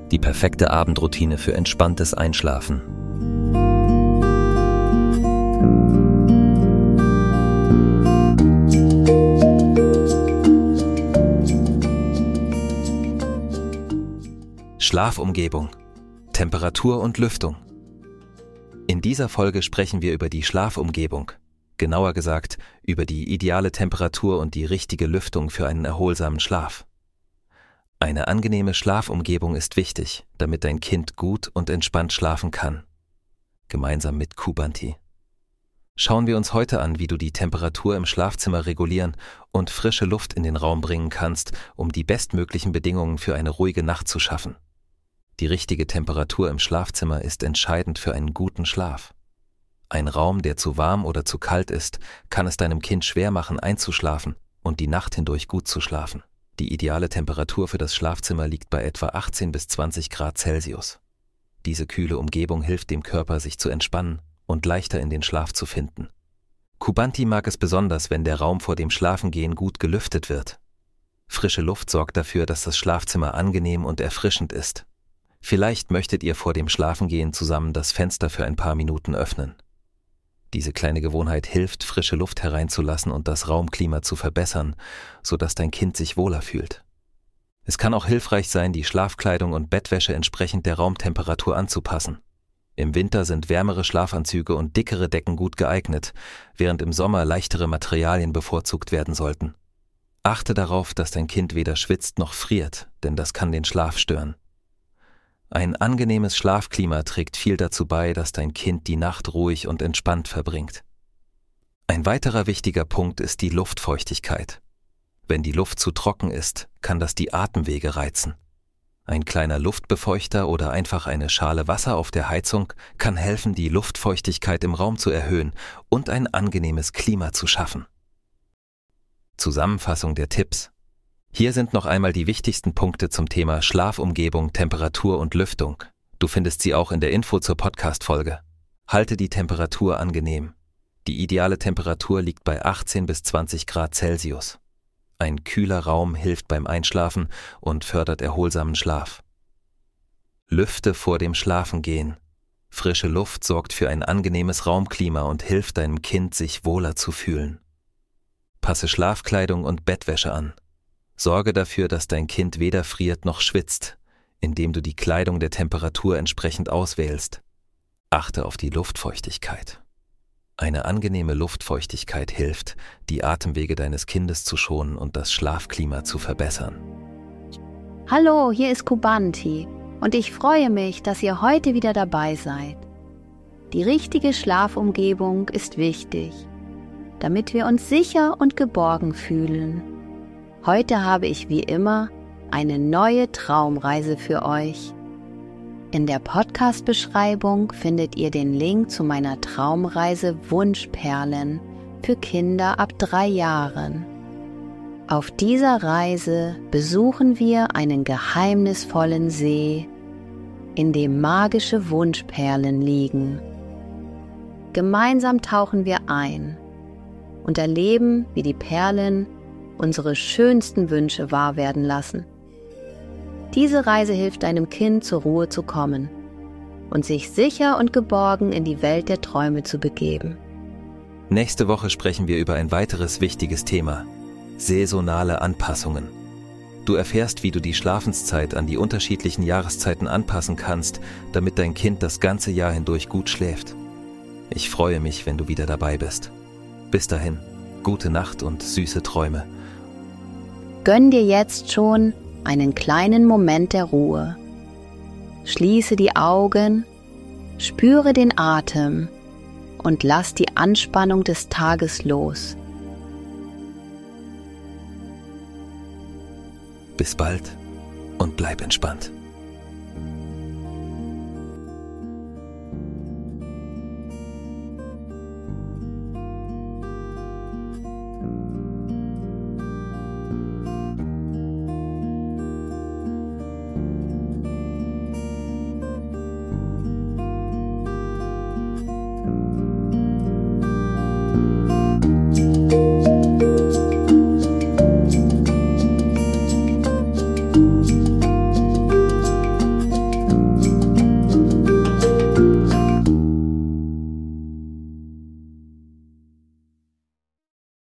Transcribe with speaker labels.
Speaker 1: Die perfekte Abendroutine für entspanntes Einschlafen. Schlafumgebung, Temperatur und Lüftung. In dieser Folge sprechen wir über die Schlafumgebung, genauer gesagt über die ideale Temperatur und die richtige Lüftung für einen erholsamen Schlaf. Eine angenehme Schlafumgebung ist wichtig, damit dein Kind gut und entspannt schlafen kann. Gemeinsam mit Kubanti. Schauen wir uns heute an, wie du die Temperatur im Schlafzimmer regulieren und frische Luft in den Raum bringen kannst, um die bestmöglichen Bedingungen für eine ruhige Nacht zu schaffen. Die richtige Temperatur im Schlafzimmer ist entscheidend für einen guten Schlaf. Ein Raum, der zu warm oder zu kalt ist, kann es deinem Kind schwer machen, einzuschlafen und die Nacht hindurch gut zu schlafen. Die ideale Temperatur für das Schlafzimmer liegt bei etwa 18 bis 20 Grad Celsius. Diese kühle Umgebung hilft dem Körper, sich zu entspannen und leichter in den Schlaf zu finden. Kubanti mag es besonders, wenn der Raum vor dem Schlafengehen gut gelüftet wird. Frische Luft sorgt dafür, dass das Schlafzimmer angenehm und erfrischend ist. Vielleicht möchtet ihr vor dem Schlafengehen zusammen das Fenster für ein paar Minuten öffnen. Diese kleine Gewohnheit hilft, frische Luft hereinzulassen und das Raumklima zu verbessern, sodass dein Kind sich wohler fühlt. Es kann auch hilfreich sein, die Schlafkleidung und Bettwäsche entsprechend der Raumtemperatur anzupassen. Im Winter sind wärmere Schlafanzüge und dickere Decken gut geeignet, während im Sommer leichtere Materialien bevorzugt werden sollten. Achte darauf, dass dein Kind weder schwitzt noch friert, denn das kann den Schlaf stören. Ein angenehmes Schlafklima trägt viel dazu bei, dass dein Kind die Nacht ruhig und entspannt verbringt. Ein weiterer wichtiger Punkt ist die Luftfeuchtigkeit. Wenn die Luft zu trocken ist, kann das die Atemwege reizen. Ein kleiner Luftbefeuchter oder einfach eine Schale Wasser auf der Heizung kann helfen, die Luftfeuchtigkeit im Raum zu erhöhen und ein angenehmes Klima zu schaffen. Zusammenfassung der Tipps. Hier sind noch einmal die wichtigsten Punkte zum Thema Schlafumgebung, Temperatur und Lüftung. Du findest sie auch in der Info zur Podcast-Folge. Halte die Temperatur angenehm. Die ideale Temperatur liegt bei 18 bis 20 Grad Celsius. Ein kühler Raum hilft beim Einschlafen und fördert erholsamen Schlaf. Lüfte vor dem Schlafengehen. Frische Luft sorgt für ein angenehmes Raumklima und hilft deinem Kind, sich wohler zu fühlen. Passe Schlafkleidung und Bettwäsche an. Sorge dafür, dass dein Kind weder friert noch schwitzt, indem du die Kleidung der Temperatur entsprechend auswählst. Achte auf die Luftfeuchtigkeit. Eine angenehme Luftfeuchtigkeit hilft, die Atemwege deines Kindes zu schonen und das Schlafklima zu verbessern.
Speaker 2: Hallo, hier ist Kubanti und ich freue mich, dass ihr heute wieder dabei seid. Die richtige Schlafumgebung ist wichtig, damit wir uns sicher und geborgen fühlen. Heute habe ich wie immer eine neue Traumreise für euch. In der Podcast-Beschreibung findet ihr den Link zu meiner Traumreise Wunschperlen für Kinder ab 3 Jahren. Auf dieser Reise besuchen wir einen geheimnisvollen See, in dem magische Wunschperlen liegen. Gemeinsam tauchen wir ein und erleben, wie die Perlen unsere schönsten Wünsche wahr werden lassen. Diese Reise hilft deinem Kind, zur Ruhe zu kommen und sich sicher und geborgen in die Welt der Träume zu begeben.
Speaker 1: Nächste Woche sprechen wir über ein weiteres wichtiges Thema: saisonale Anpassungen. Du erfährst, wie du die Schlafenszeit an die unterschiedlichen Jahreszeiten anpassen kannst, damit dein Kind das ganze Jahr hindurch gut schläft. Ich freue mich, wenn du wieder dabei bist. Bis dahin, gute Nacht und süße Träume.
Speaker 2: Gönn dir jetzt schon einen kleinen Moment der Ruhe. Schließe die Augen, spüre den Atem und lass die Anspannung des Tages los.
Speaker 1: Bis bald und bleib entspannt.